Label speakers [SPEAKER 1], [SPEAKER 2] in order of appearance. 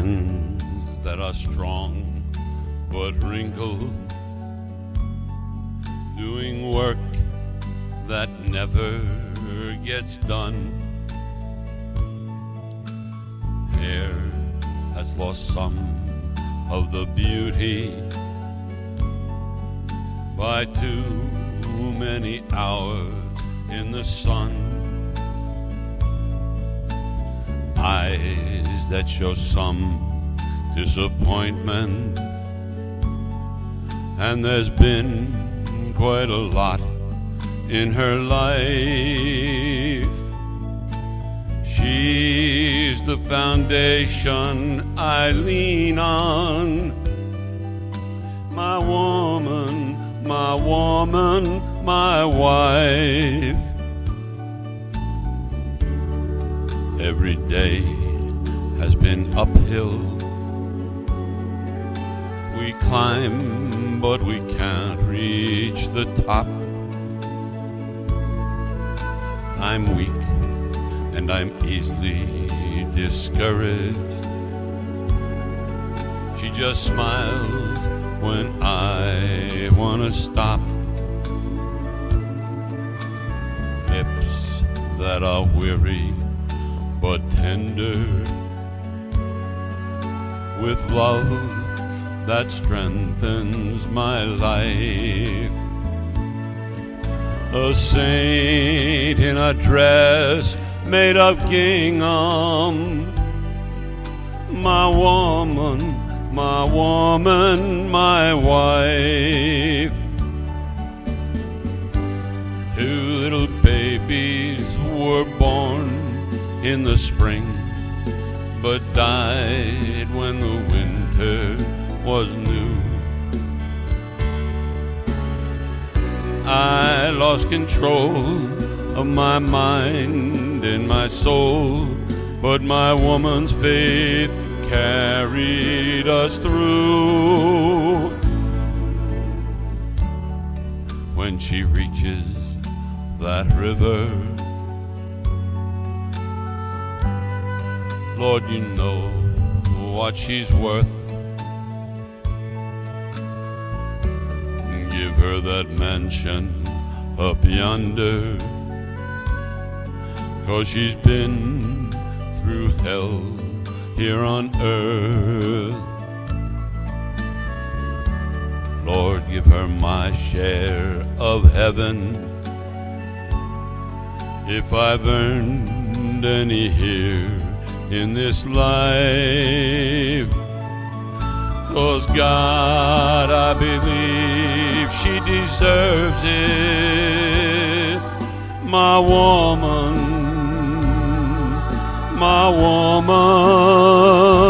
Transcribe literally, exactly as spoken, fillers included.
[SPEAKER 1] hands that are strong but wrinkled, doing work that never gets done. Hair has lost some of the beauty by too many hours in the sun. Eyes that show some disappointment, and there's been quite a lot in her life. She's the foundation I lean on, my woman, my woman, my wife. Every day has been uphill. We climb, but we can't reach the top. I'm weak and I'm easily discouraged. She just smiles when I wanna stop. Lips that are weary but tender, with love that strengthens my life. A saint in a dress made of gingham, my woman, my woman, my wife. Two little babies were born in the spring, but died when the winter was new. I lost control of my mind and my soul, but my woman's faith carried us through. When she reaches that river, Lord, you know what she's worth. Give her that mansion up yonder, 'cause she's been through hell here on earth. Lord, give her my share of heaven, if I've earned any here in this life. 'Cause God, I believe she deserves it. My woman, my woman.